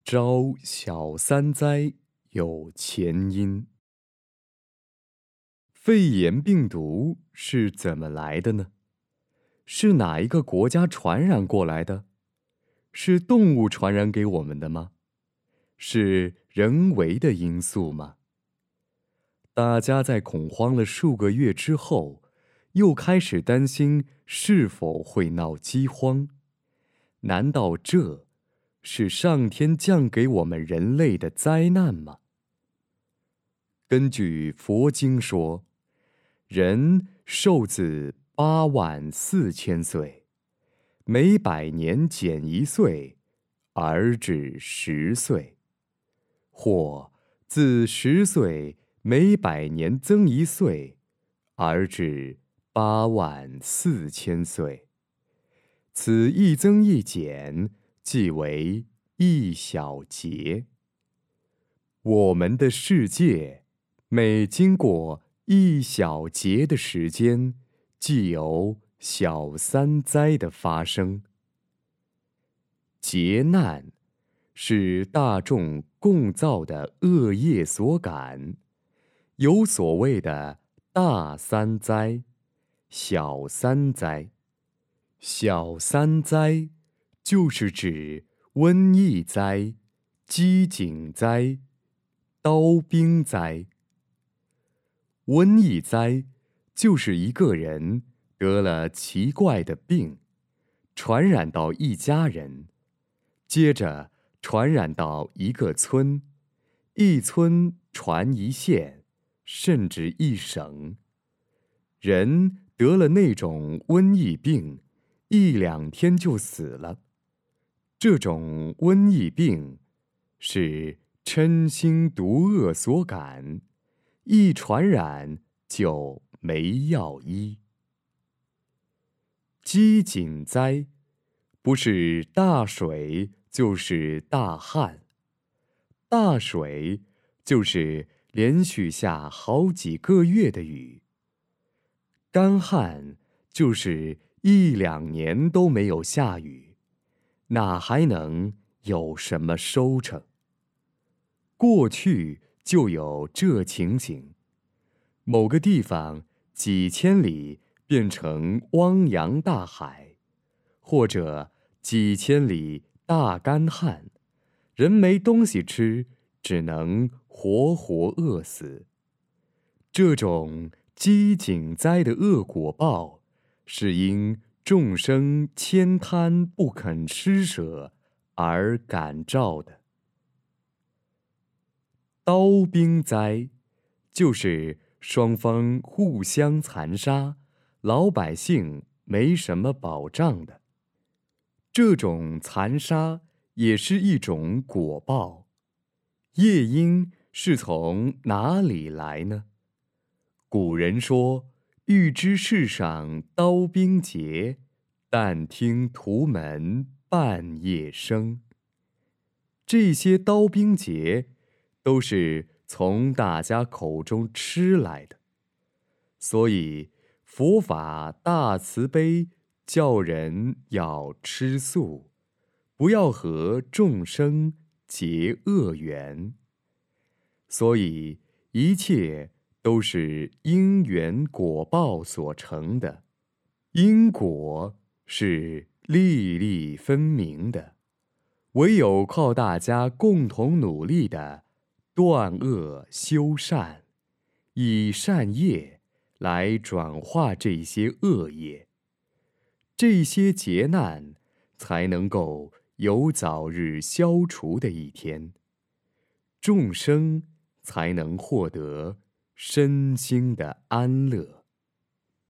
招小三灾有前因。肺炎病毒是怎么来的呢？是哪一个国家传染过来的？是动物传染给我们的吗？是人为的因素吗？大家在恐慌了数个月之后，又开始担心是否会闹饥荒。难道这是上天降给我们人类的灾难吗？根据佛经说，人寿至84000岁，每100年减1岁，而至10岁；或自10岁每100年增1岁，而至84000岁。此一增一减，即为一小节。我们的世界每经过一小节的时间，即有小三灾的发生。劫难是大众共造的恶业所感，有所谓的大三灾、小三灾。小三灾就是指瘟疫灾、饥馑灾、刀兵灾。瘟疫灾就是一个人得了奇怪的病，传染到一家人，接着传染到一个村，一村传一县，甚至一省。人得了那种瘟疫病，1、2天就死了。这种瘟疫病是嗔心毒恶所感，一传染就没药医。饥馑灾不是大水就是大旱，大水就是连续下好几个月的雨，干旱就是1、2年都没有下雨，哪还能有什么收成？过去就有这情形，某个地方几千里变成汪洋大海，或者几千里大干旱，人没东西吃，只能活活饿死。这种饥馑灾的恶果报，是因众生悭贪不肯施舍而感召的。刀兵灾就是双方互相残杀，老百姓没什么保障的。这种残杀也是一种果报。业因是从哪里来呢？古人说，欲知世上刀兵劫，但听屠门半夜声。这些刀兵劫都是从大家口中吃来的，所以佛法大慈悲，叫人要吃素，不要和众生结恶缘。所以一切都是因缘果报所成的，因果是粒粒分明的，唯有靠大家共同努力的断恶修善，以善业来转化这些恶业，这些劫难才能够有早日消除的一天，众生才能获得身心的安乐。